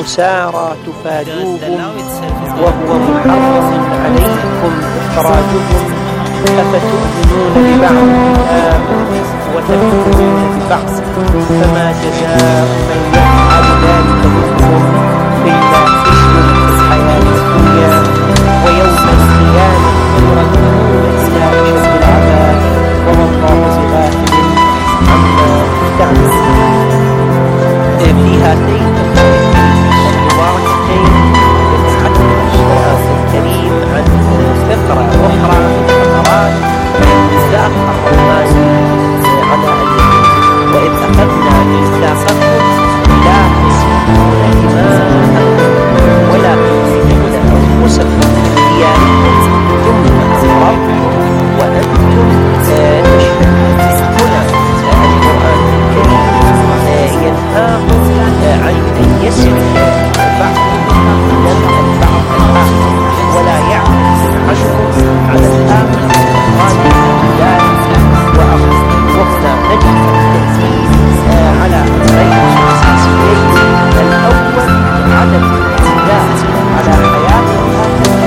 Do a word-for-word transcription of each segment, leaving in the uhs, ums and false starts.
الأسارى تفادوهم وهو محرم عليكم إخراجهم، أفتؤمنون ببعض الكتاب وتكفرون ببعض، فما جزاء من يفعل ذلك منكم إلا خزي في الحياة الدنيا ويوم القيامة يردون إلى أشد العذاب وما الله بغافل عما تعملون. في هاتين المباركتين يتحدث القرآن الكريم عن فقرة أخرى من فقرات ميثاق الرحمن على اليمين، وإذ أخذنا ميثاقكم لا تسفكون دماءكم ولا تخرجون أنفسكم من دياركم ثم أقررتم وأنتم تشهدون. هنا القرآن الكريم ينهاكم عن أن يسرق بعضكم دم البعض الآخر ولا يعمل عنكم على الآخر قال ذلك وأخذنا نجد التأكيد على أمرين أساسيين. الأول عدم الاعتداء على حياة الآخر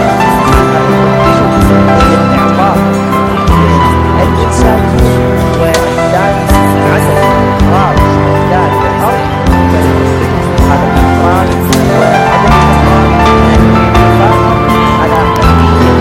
والإعطاء الإنسان، والثاني عدم إخراج ذات الأرض على الأفراد وعدم إخراج الاتفاق على قضية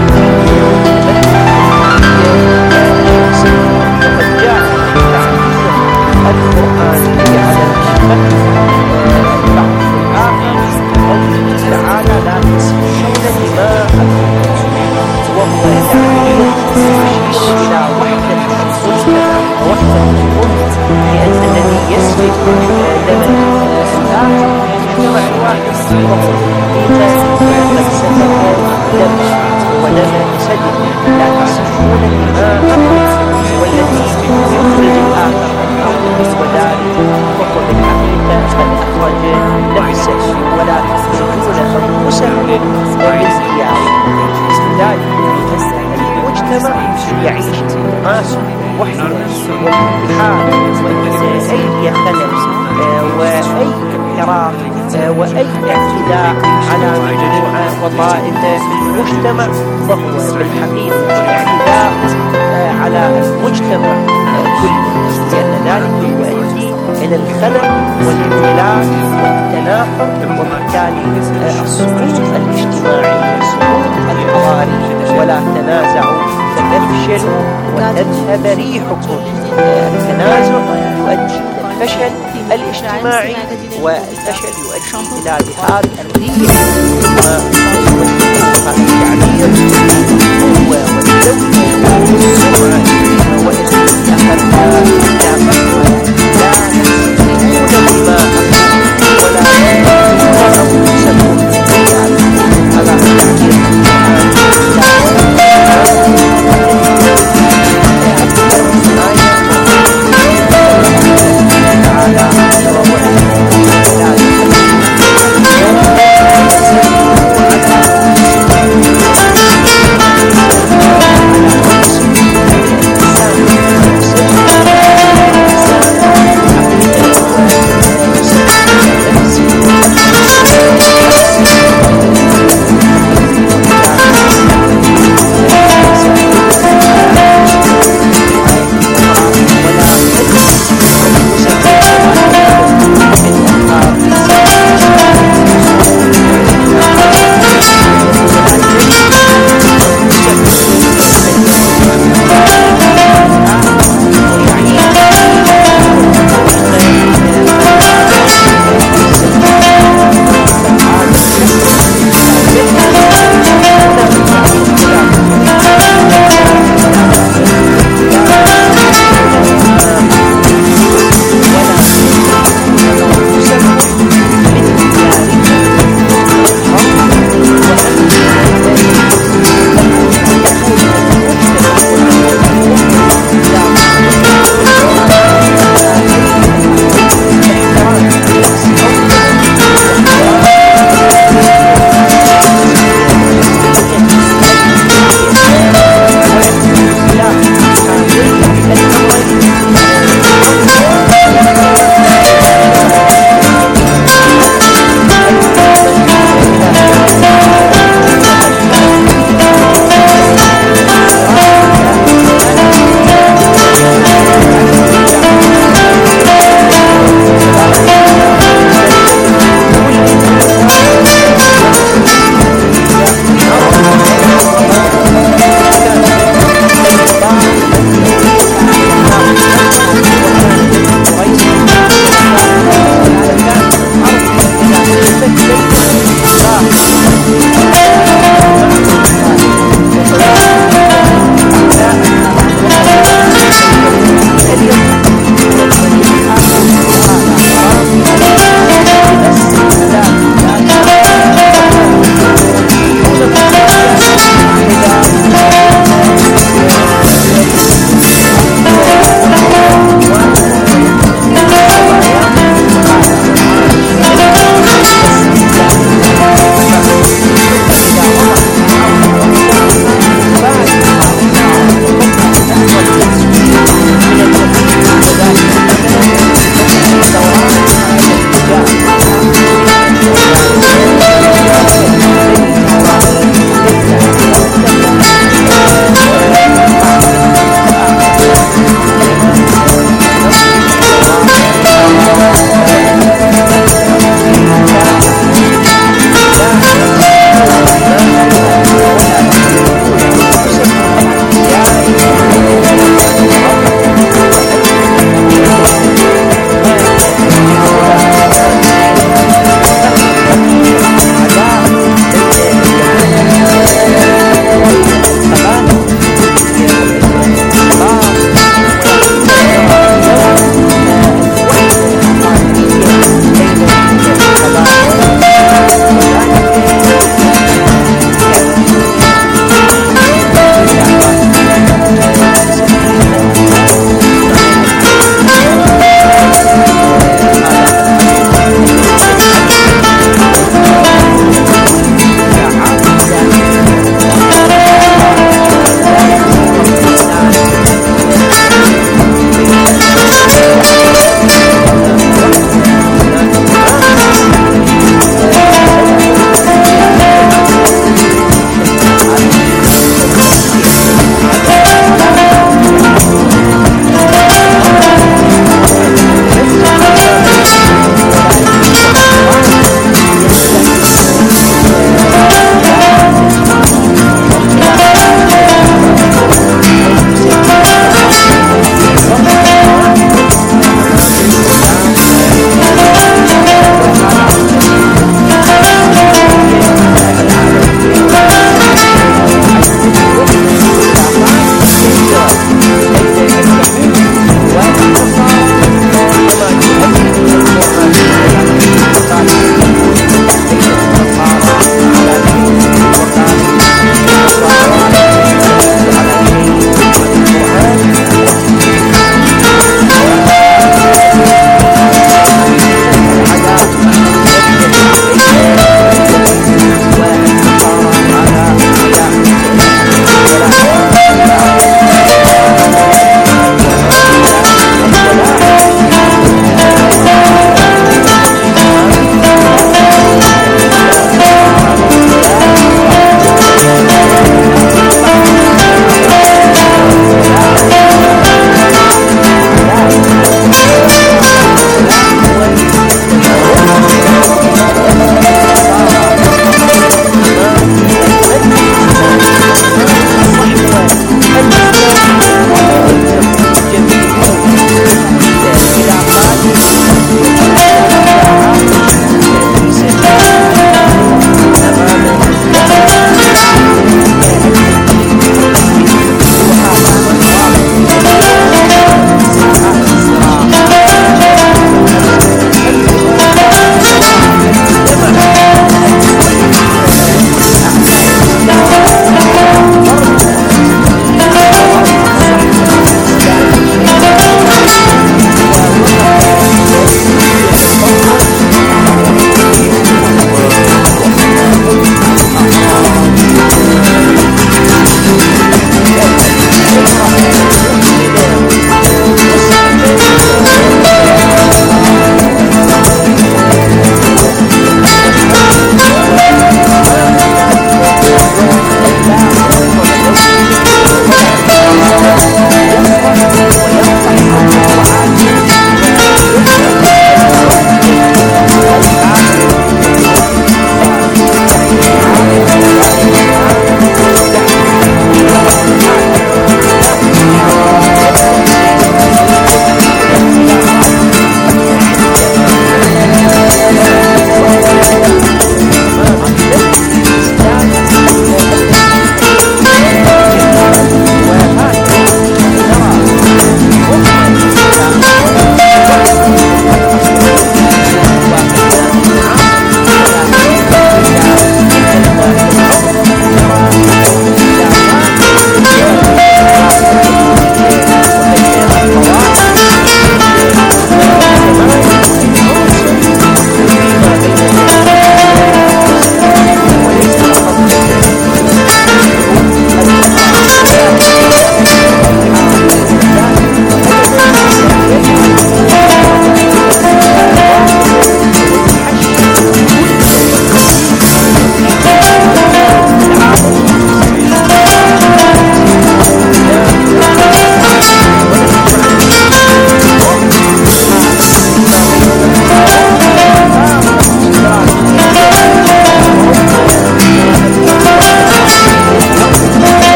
وقد جاء تعبير القرآن على الشبه البعض الآخر قوله تعالى لا تسفكون دماءكم، وهو تعبير يشير إلى وحدة المجتمع ووحدة الأمة، لأن الذي يسفك دم الآخر مجتمع واحد وهو قد سفك دم ودم سدد. لا تسفكون دماءكم، والذي يخرج الآخر من أرضه وداره وهو بالحقيقة قد أخرج نفسه، ولا تخرجون أنفسكم من دياركم. ذلك المجتمع يعيش بتماسك ووحدة واتحاد، وأي خلل وأي انحراف وأي اعتداء على مجموعة وطائفة في المجتمع فهو بالحقيقة اعتداء على المجتمع كله، لأن ذلك يؤدي إلى الخلل والانحلال والتناقض وبالتالي السقوط الاجتماعي والسقوط الحضاري. ولا تنازعوا فتفشلوا وتذهب ريحكم. التنازع يؤدي إلى الفشل الاجتماعي، والفشل يؤدي إلى ذهاب الريح والتعبير والقوة والدولة والسرعة. وإذ أخذنا ميثاقكم لا تسفكون دماءكم ولا تخرجون أنفسكم من دياركم على تعبير تعالى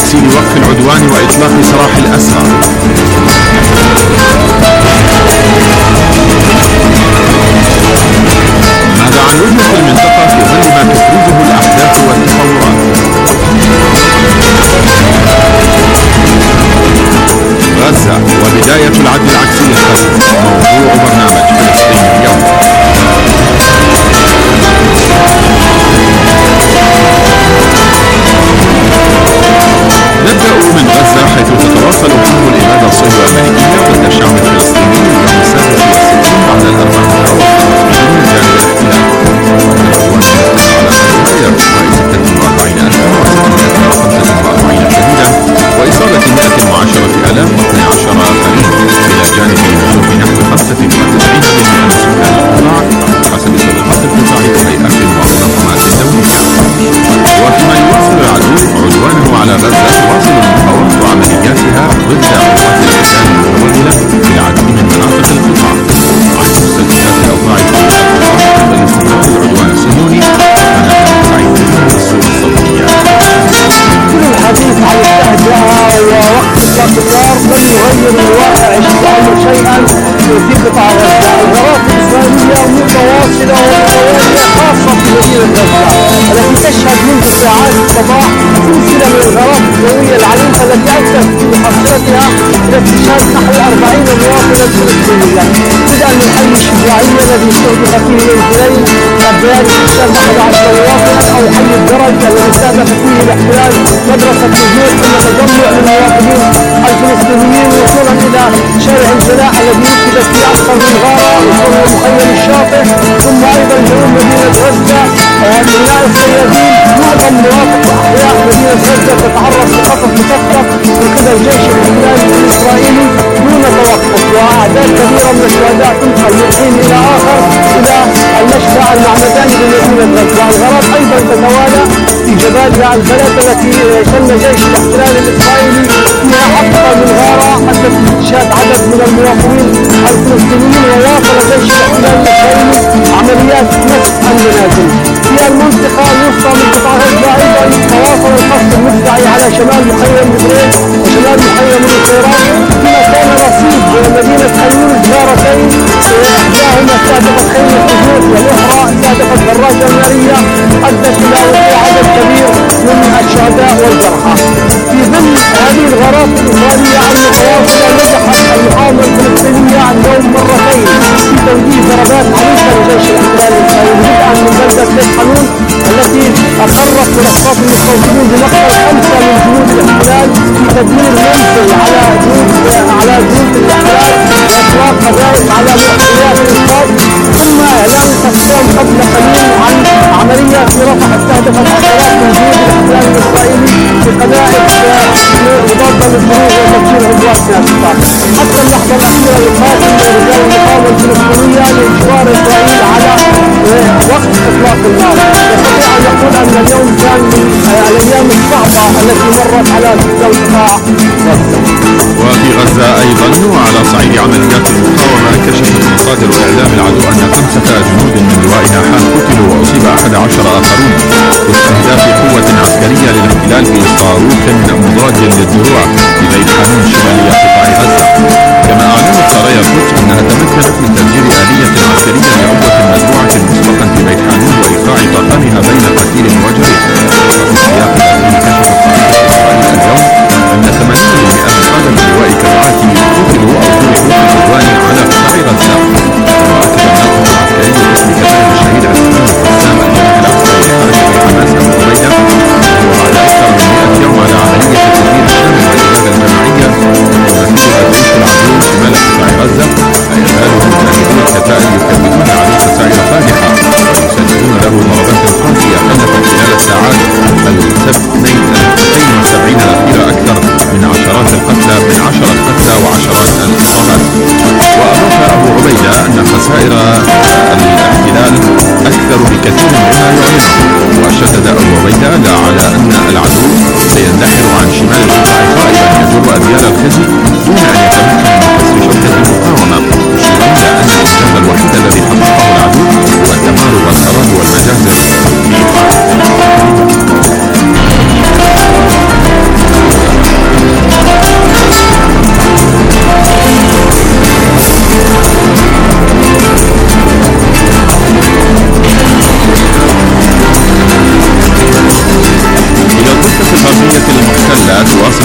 تسهيل وقف العدوان وإطلاق سراح الأسرى. ماذا عن وجهة المنطقة في ظل ما تفرزه الأحداث والتطورات؟ غزة وبداية العد العكسي الخزي موضوع برنامج فلسطين اليوم. نبدأ من غزة، حيث تتواصل حرب الإبادة الصهيونية الأمريكية ضد الشعب الفلسطيني اليوم السادس والستين بعد الأربع مئة وخمسة من جانب الاحتلال. العدوان يستمر على خسائر إسرائيل ستة وأربعين ألفا وستمائة وخمسة وأربعين شهيدا وإصابة مئة وعشرة آلاف واثني عشر آخرين، إلى جانب نزوح نحو خمسة وتسعين بالمئة من سكان القطاع حسب صديقات القطاع وهيئات المنظمات الدولية. وفيما يواصل العدو عدوانه على غزة، تواصل المقاومة عملياتها ضد قوات الإسلام المتوغلة في العديد من مناطق القطاع. عن مستجدات الأوضاع في القطاع قبل استمرار العدوان الصهيوني، أنا سعيد بالصورة الصوتية. كل الحديث عن التهجئة ووقت الاقتدار لن يغير الواقع يتأمر شيئا في قطاع غزة. الغارات الإسرائيلية متواصلة ومتوالية، خاصة في مدينة غزة التي تشهد منذ ساعات الصباح سلسلة من الغارات الجوية العنيفة التي أدت في محصلتها إلى استشهاد نحو أربعين مواطنا فلسطينيا، بدءا من حي الشجاعية الذي استهدف فيه منزلين أبيات استشهاد أحد عشر مواطنا، أو حي الدرج الذي استهدف فيه الاحتلال مدرسة الجنود، ثم تجمع للمواطنين الفلسطينيين وصولا إلى شارع الجلاء الذي نفذت في أكثر من غارة وصولا لمخيم الشاطئ، ثم أيضا جنوب مدينة غزة ميناء الصيادين. معظم مناطق وأحياء مدينة غزة تتعرض لخطر مكثف من قبل جيش الاحتلال الإسرائيلي دون توقف، وأعداد كبيرة من الشهداء تنقل من حين إلى آخر إلى المشفى المعمداني بمدينة غزة. الغارات أيضا تتوالى في جباليا البلد التي شن جيش الاحتلال الإسرائيلي فيها أكثر من غارة أدت لاستشهاد عدد من المواطنين الفلسطينيين، وواصل جيش الاحتلال الإسرائيلي عمليات نسف المنازل. في المنطقة الوسطى من قطاع غزة أيضا تواصل القصف المدفعي على شمال مخيم مدريد وشمال مخيم الخيرات، فيما كان رصيد مدينة خيول غارتين، إحداهما استهدفت خيمة الجنود والأخرى استهدفت دراجة نارية أدت إلى وقوع عدد كبير من الشهداء والجرحى. في ضمن هذه الغارات الإسرائيلية المتواصلة، نجحت المقاومة الفلسطينية اليوم مرتين في توجيه ضربات عنيفة لجيش الاحتلال الإسرائيلي، بدءا من بلدة بيت حنون التي أقرت منصات المستوطنين بمقتل خمسة من جنود الاحتلال في تدمير منزل على جنود على جنود الاحتلال وإطلاق قذائف على مؤسسات الإنقاذ، ثم إعلان القسام قبل قليل عن عملية في رفح استهدفت عشرات من جنود الاحتلال الإسرائيلي بقذائف مضادة للجنود وتفجير عدوان ناشطة. حتى اللحظة الأخيرة يقاتل رجال المقاومة الفلسطينية لإجبار إسرائيل على وقت إطلاق النار. نستطيع أن نقول أن اليوم كان من الأيام الصعبة التي مرت على سكان قطاع غزة. وفي غزة أيضا وعلى صعيد عمليات المقاومة، كشفت مصادر إعلام العدو أن خمسة جنود من لواء ناحان قتلوا وأصيب أحد عشر آخرون باستهداف قوة عسكرية للاحتلال بصاروخ مضاد للدروع في بيت حنون شمالي قطاع غزة. كما أعلنت سرايا القدس أنها تمكنت من تفجير آلية عسكرية لعبوة مزروعة مسبقا في بيت حنون وإيقاع طاقمها بين قتيل وجريح. وفي سياق الأخير كشفت صحيفة إسرائيل اليوم أن ثمانين بالمئة من قادة اللواء كرعاتي قتلوا أو جرحوا في العدوان على قطاع غزة. وأكد الناطق العسكري باسم كتائب الشهيد عثمان القسام الجناح العسكري لحركة حماس أبو عبيدة وهو بعد أكثر من مئة يوم على عملية التدمير الشامل والإبادة الجماعية التي نفذها جيش العدو شمال قطاع غزة، لا يزال هناك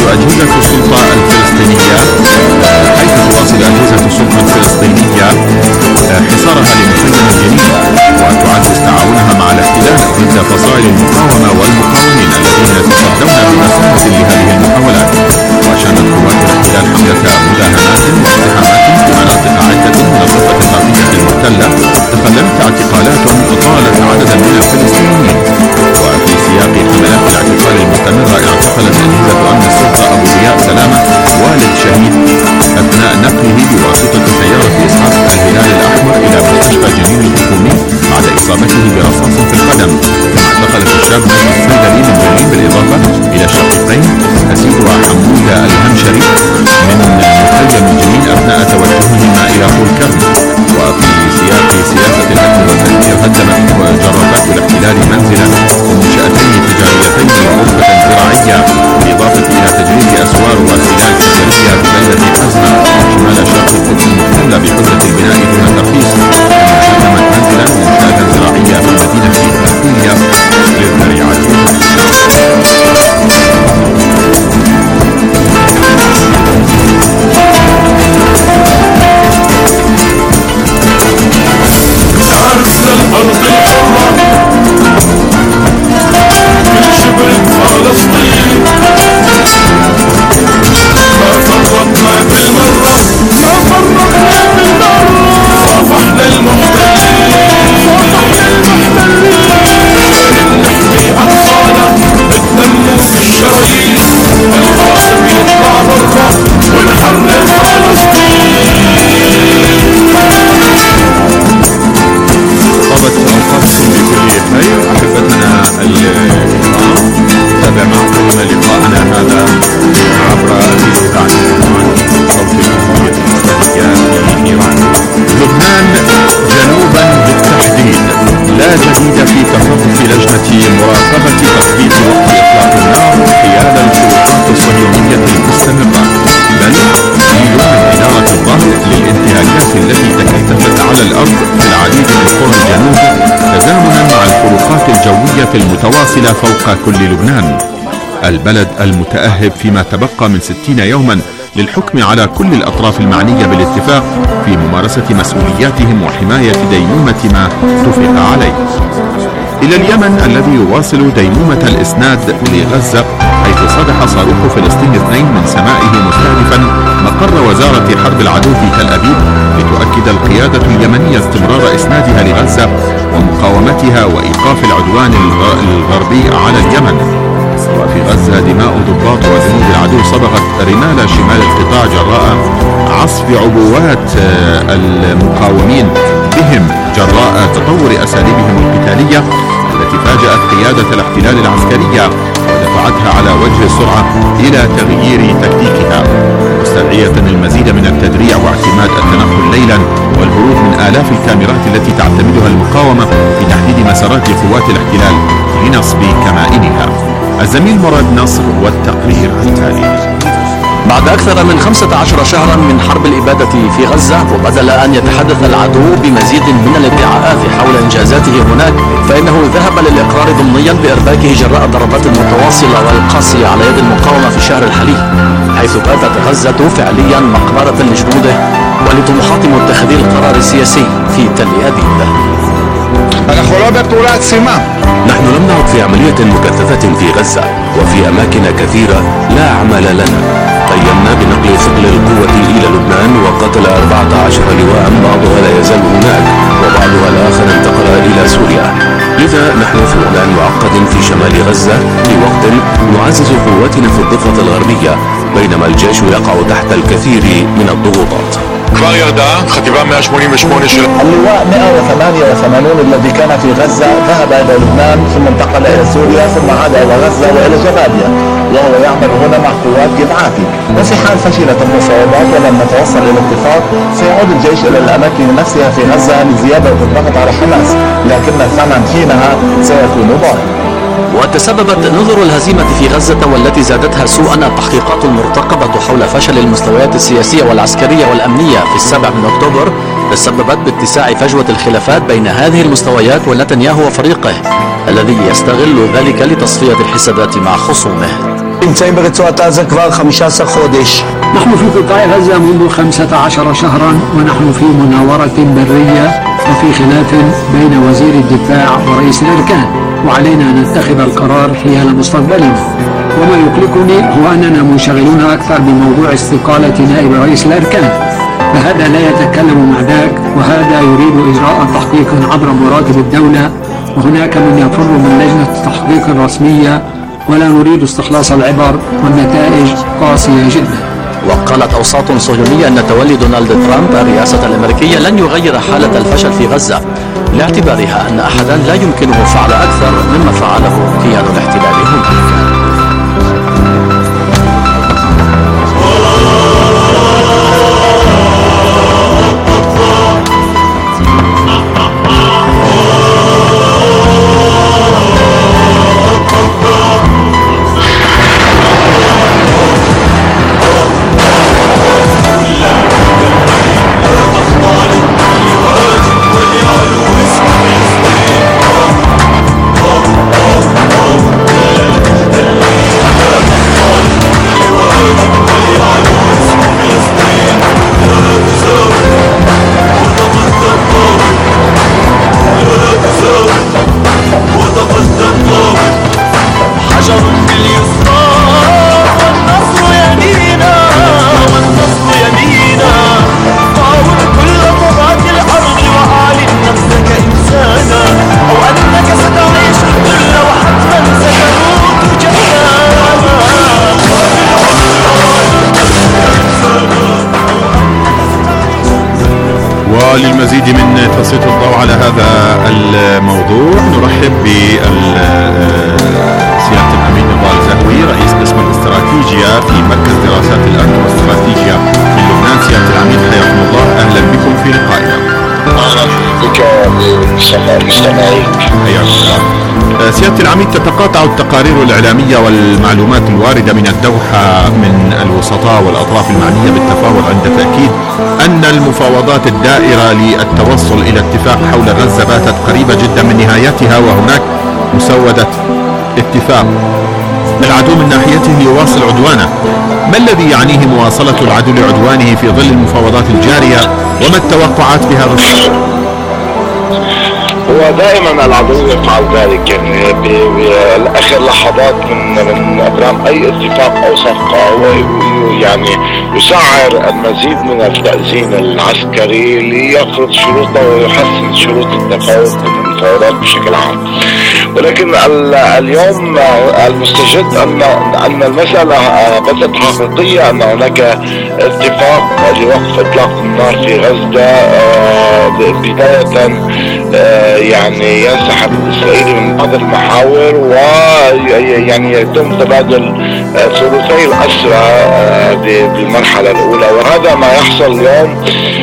أجهزة السلطة الفلسطينية حيث تواصل أجهزة السلطة الفلسطينية حصارها لمخيم جنين، وتعزز تعاونها مع الاحتلال ضد فصائل المقاومة والمقاومين الذين يتصدون بمساحة لهذه المحاولات. وأشانت قوات الاحتلال حملة مداهمات واقتحامات في مناطق عدة من الضفة الغربية المحتلة تخللت اعتقالات طالت عددا من الفلسطينيين. وفي سياق حملات الاعتقال المستمرة اعتقلت أجهزة أمن السلطة أبو ضياء سلامة والد شهيد أثناء نقله بواسطة سيارة إسعاف الهلال الأحمر إلى مستشفى جنين الحكومي بعد إصابته برصاص في القدم. كما اعتقلت الشاب نجم الصيدلي من جنين بالإضافة إلى الشقيقين أسيد وحمود الهمشري من مخيم جنين أثناء توجههما إلى طول كرم. وفي سياق سياسة الأكل والتدمير هدمت جرافات الاحتلال منزلا ومنشأتين تجاريتين وغرفة زراعية، بالإضافة إلى تجريد أسوار وسلال تجارية ببلدة حزمة شمال شرق القدس المحتلة بحجة البناء دون ترخيص. كما هدمت منزلا ومنشأة زراعية في مدينة البحرية للزريعة. المتواصلة فوق كل لبنان. البلد المتأهب فيما تبقى من ستين يوما للحكم على كل الأطراف المعنية بالاتفاق في ممارسة مسؤولياتهم وحماية ديمومة ما اتفق عليه. إلى اليمن الذي يواصل ديمومة الإسناد لغزة، حيث صدح صاروخ فلسطين اثنين من سمائه مستهدفا مقر وزارة حرب العدو في تل أبيب، لتؤكد القيادة اليمنية استمرار إسنادها لغزة ومقاومتها وإيقاف العدوان الغربي على اليمن. وفي غزة دماء ضباط وجنود العدو صبغت رمال شمال القطاع جراء عصف عبوات المقاومين بهم جراء تطور أساليبهم القتالية التي فاجأت قيادة الاحتلال العسكرية ودفعتها على وجه السرعة إلى تغيير تكتيكها، مستدعية المزيد من التدريع واعتماد التنقل ليلا والهروب من آلاف الكاميرات التي تعتمدها المقاومة في تحديد مسارات قوات الاحتلال لنصب كمائنها. الزميل مراد نصر والتقرير التالي. بعد أكثر من خمسة عشر شهرا من حرب الإبادة في غزة، وبدل أن يتحدث العدو بمزيد من الادعاءات حول إنجازاته هناك، فإنه ذهب للإقرار ضمنيا بإرباكه جراء الضربات المتواصلة والقاسية على يد المقاومة في الشهر الحالي، حيث باتت غزة فعليا مقبرة لجنوده ولطموحات متخذي القرار السياسي في تل أبيب. نحن لم نعد في عملية مكثفة في غزة، وفي أماكن كثيرة لا عمل لنا. قيمنا بنقل ثقل القوة إلى لبنان وقتل أربعة عشر لواء، بعضها لا يزال هناك وبعضها الآخر انتقل إلى سوريا. لذا نحن في وضع معقد في شمال غزة في وقت نعزز قواتنا في الضفة الغربية، بينما الجيش يقع تحت الكثير من الضغوطات. כבר ירדה, חטיבה مئة وثمانية وثمانين של... اللواء مئة وثمانية وثمانين الذي كان في غزة ذهب إلى لبنان ثم انتقل إلى سوريا ثم عاد إلى غزة وإلى جباليا، وهو يعمل هنا مع قوات جمعاتي. وفي حال فشلت المفاوضات ولم نتوصل إلى اتفاق، سيعود الجيش إلى الأماكن نفسها في غزة لزيادة الضغط على حماس، لكن الثمن حينها سيكون باهظا. وتسببت نذر الهزيمة في غزة والتي زادتها سوءا التحقيقات المرتقبة حول فشل المستويات السياسية والعسكرية والأمنية في السابع من أكتوبر، تسببت باتساع فجوة الخلافات بين هذه المستويات ونتنياهو وفريقه الذي يستغل ذلك لتصفية الحسابات مع خصومه. נמצאים ברצועת עזה כבר חמישה עשר חודש. نحن في قطاع غزة منذ خمسة عشر شهرا، ونحن في مناورة برية وفي خلاف بين وزير الدفاع ورئيس الأركان، وعلينا أن نتخذ القرار حيال مستقبلنا. وما يقلقني هو أننا منشغلون أكثر بموضوع استقالة نائب رئيس الأركان، فهذا لا يتكلم مع ذاك، وهذا يريد إجراء تحقيق عبر مراتب الدولة، وهناك من يفر من لجنة التحقيق الرسمية، ولا نريد استخلاص العبر، والنتائج قاسية جدا. وقالت أوساط صهيونية أن تولي دونالد ترامب الرئاسة الأمريكية لن يغير حالة الفشل في غزة، لاعتبارها أن أحدا لا يمكنه فعل أكثر مما فعله كيان الاحتلال هناك. وللمزيد من تسليط الضوء على هذا الموضوع نرحب بسيادة الأمين نضال زهوي رئيس قسم الاستراتيجية في مركز دراسات الأمن والاستراتيجية من لبنان. سيادة الأمين حياكم الله، أهلا بكم في لقائنا. أهلا بك مستمعيك. حياكم الله. سيادة العميد، تتقاطع التقارير الإعلامية والمعلومات الواردة من الدوحة من الوسطاء والأطراف المعنية بالتفاوض عند تأكيد أن المفاوضات الدائرة للتوصل إلى اتفاق حول غزة باتت قريبة جدا من نهايتها، وهناك مسودة اتفاق. العدو من ناحيته يواصل عدوانه، ما الذي يعنيه مواصلة العدو لعدوانه في ظل المفاوضات الجارية، وما التوقعات في هذا الصدد؟ هو دائما العدو يفعل ذلك، يعني باخر لحظات من من ابرام اي اتفاق او صفقه هو يعني يسعر المزيد من التأزيم العسكري ليفرض شروطه ويحسن شروط التفاوض المفاوضات بشكل عام. ولكن اليوم المستجد ان ان المساله باتت حقيقيه، ان هناك اتفاق لوقف اطلاق النار في غزه بدايه يعني ينسحب الإسرائيلي من بعض المحاور، ويعني يتم تبادل ثلثي الأسرى بالمرحلة الأولى. وهذا ما يحصل اليوم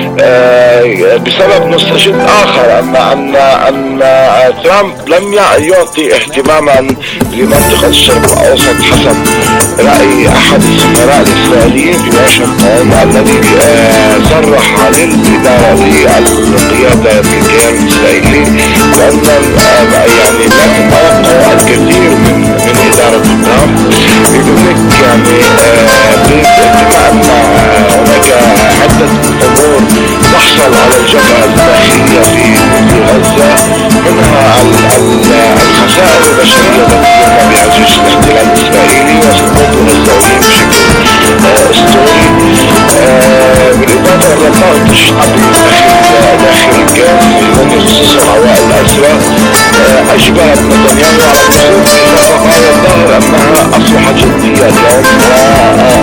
بسبب مستجد آخر، أن أن أن ترامب لم يعطي اهتماما لمنطقة الشرق الأوسط حسب رأي أحد السفراء الإسرائيليين في واشنطن، الذي صرح للإدارة للقيادة في الكيان الإسرائيلي لأن يعني لا تتوقع الكثير من من إدارة ترامب. لذلك يعني بما أن هناك عدة أمور تحصل على الجبهة الداخلية في في غزة، منها الخسائر البشرية التي يقع بها جيش الاحتلال الإسرائيلي وسقوط الإسرائيليين بشكل أسطوري، بالإضافة إلى الضغط الشعبي داخل الكيان الذي خصوصا هواء الأسرى، أجبرت نتنياهو على الوصول إلى بقايا الظاهر أنها أصبحت جدية اليوم،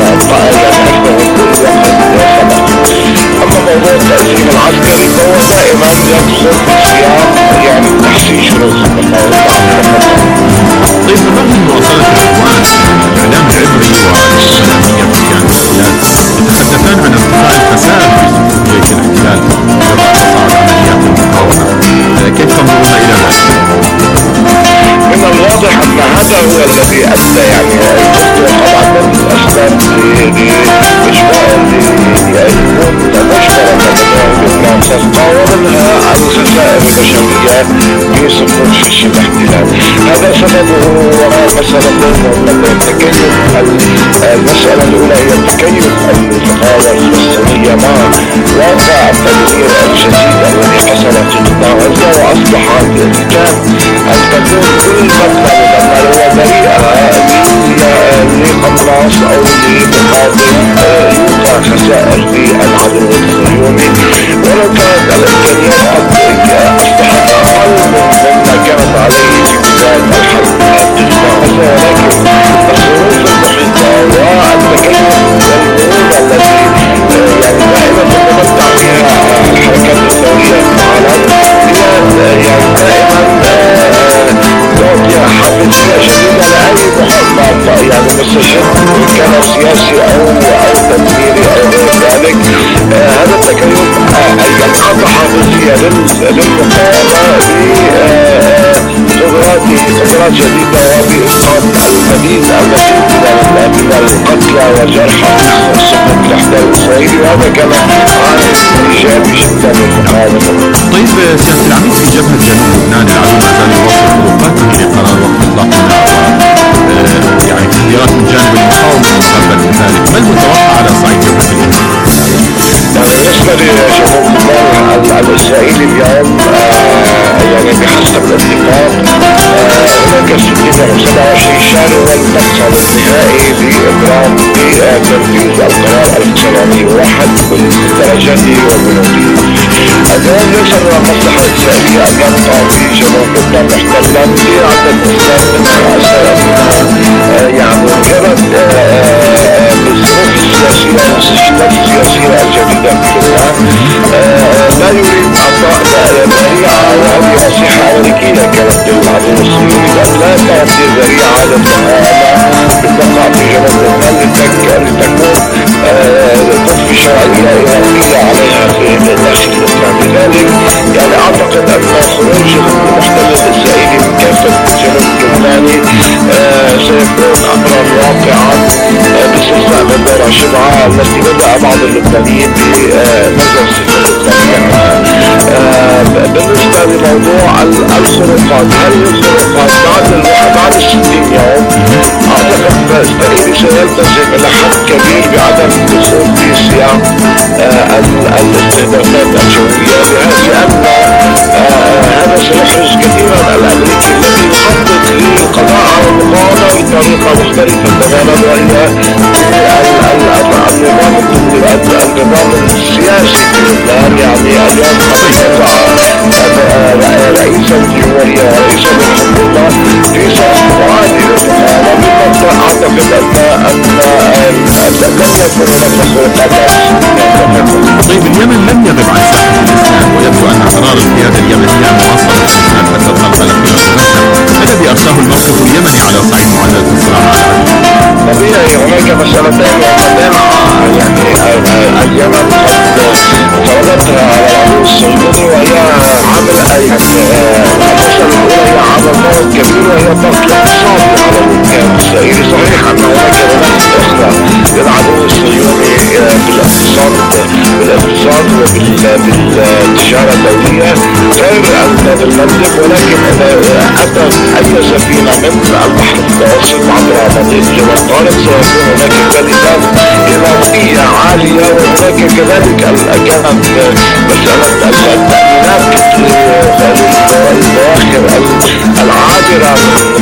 بريئة لقناص أو لمقاتل يوقع خسائر للعدو الصهيوني، ولو كانت الإمكانيات قد أصبحت أقل مما كانت عليه في بداية الحرب التجميعية، ولكن الظروف المحيطة والتكلف والأمور التي يعني دائما تتمتع بها الحركات الثورية في العالم هي يعني دائما تعطي حافزية شديدة لأي محافظ يعني مستشد كان سياسي أو أو تدميري أو غير ذلك. هذا التكلف يعني أعطى حافزية للمقاومة بقدرات قدرات شديدة وبإسقاط المدينة التي من القتلى والجرحى في سقوط الاحتلال الإسرائيلي، وهذا كان عامل إيجابي جدا للمقاومة. طيب سيادة العميد، في جبهة جنوب لبنان العدو ما زال يواصل خروقاته لقرار وقف إطلاق النار، يعني تحذيرات من جانب المقاومة مقابل لذلك، ما المتوقع على صعيد جبهة الجنوب؟ بالنسبة لجنوب لبنان الإسرائيلي اليوم يعني بحسب الاتفاق هناك ستين وسبعة وعشرين شهر هو المقصد النهائي لإبرام بتنفيذ القرار ألف وتسعمائة وواحد بدرجاته وبنوده. اليوم ليس من المصلحة الإسرائيلية أن يبقى في جنوب لبنان محتلا لعدة أسباب، منها أسباب يعني مجرد بالظروف السياسية والسياسات السياسية الجديدة في لبنان لا يريد أعطاء ذريعة وهذه نصيحة أمريكية كانت للعدو الصهيوني أن لا تعطي ذريعة للمقاومة بالبقاء في جنوب لبنان لتكون تضفي شرعية إيرانية عليها في داخل لبنان. لذلك يعني أعتقد أن خروج المحتل الإسرائيلي من كافة جنوب لبناني سيكون أمرا واقعا باستثناء من دورة شبعة التي بدأ بعض اللبنانيين بنظر السفر اللبنانية. بالنسبة لموضوع الخروقات، هل الخروقات بعد بعد الستين يوم أعتقد الإسرائيلي سيلتزم إلى حد كبير بعدم الدخول في سياق الاستهدافات الجوية، لأن هذا سيحرز كثيرا الأمريكي الذي يخطط للقضاء على المقاومة بطريقة مختلفة تماما، وهي النظام النظام السياسي في لبنان. يعني اليوم رئيس الجمهورية رئيس الحكومة في صف معادي للمقاومة بمبدأ أعتقد أن لم يكن هناك خروقات. طيب اليمن لم يغب عن ساحة الإسلام، ويبدو أن قرار القيادة اليمنية مواصلة الإسلام حتى الضربة الأخيرة مباشرة. ما الذي أرساه الموقف اليمني على صعيد معادلة الصراع مع العدو؟ طبيعي هناك مسألتين وحدين، يعني اليمن قد فرضتها على العدو الصهيوني وهي عمل يعني المسألة الأولى هي عمل ضغط كبير وهي ضغط اقتصادي على الكيان الإسرائيلي. صحيح أن هناك مناطق أخرى للعدو الصهيوني بالاقتصاد بالاقتصاد وبالتجارة الدولية غير المملك، ولكن إذا أتت أي سفينة من البحر المتوسط عبر مضيق جبل طارق سيكون هناك كلمات إضافية عالية، وهناك كذلك كانت مسألة التأمينات للبواخر العابرة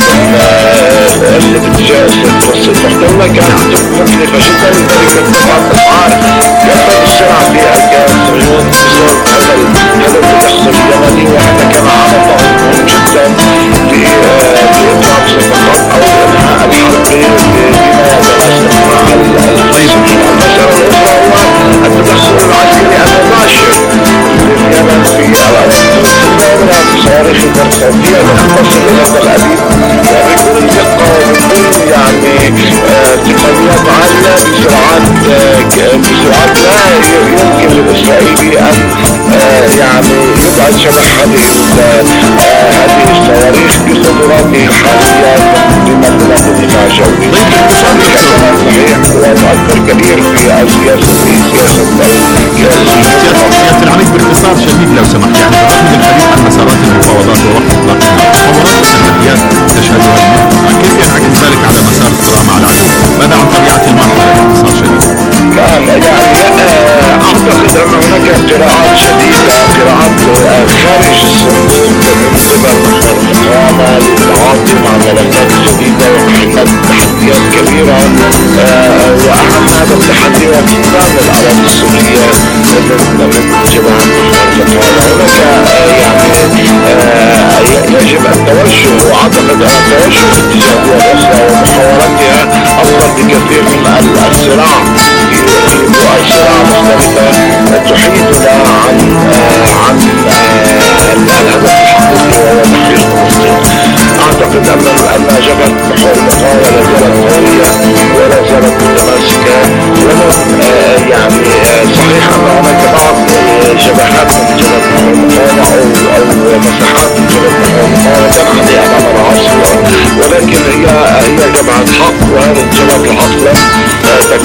اللي باتجاه المتوسط محتلة كانت مكلفة جدا، لذلك ارتفعت أسعار كافة السلع في الجهاز الصهيوني بسبب هذا الهدف الإقتصادي اليمني، وهذا كان عمل مهم جدا في إطلاق صفقات أو إنهاء الحرب بما يتناسب مع المسألة الأخرى هو التدخل العسكري المباشر لليمن في صواريخ البرقوقية لتصل إلى تل أبيب وبكل دقة وبكل يعني تقنيات عالية بسرعات بسرعات لا يمكن للإسرائيلي أن يعني يبعد شبح هذه هذه الصواريخ بقدراته الحالية بمنظومات الدفاع الجوي. صحيح هو مؤثر كبير في السياسة في سياسة سيادة العميد باختصار شديد لو سمحت، يعني بالرغم من الحديث عن مسارات المفاوضات ووقف إطلاق النار، تطورات وتحديات تشهدها المنطقة، كيف ينعكس ذلك على مسار الصراع مع العدو؟ ماذا عن طبيعة المرحلة باختصار شديد؟ نعم يعني أعتقد أن هناك قراءات شديدة، قراءات خارج السن من قبل المقاومة للتعاطي مع ملفات جديدة ومحلات تحديات كبيرة. وأهم هذا التحدي هو فقدان الأراضي السورية من جماعة المقاومة. هناك يعني يجب التوجه، وأعتقد أن التوجه في اتجاه دول أخرى ومحاولتها أفضل بكثير من الصراع في صراع مختلفة تحيدنا عن عن الهدف الحقيقي وهو تحرير فلسطين. أعتقد أن أن جبهة محور المقاومة لا زالت قوية ولا زالت متماسكة، ولو يعني صحيح أن هناك بعض جبهات من جبهة محور المقاومة أو أو مساحات من جبهة محور المقاومة تنحني أمام العاصفة، ولكن هي هي جبهة حق، وهذه الجبهة الحق لن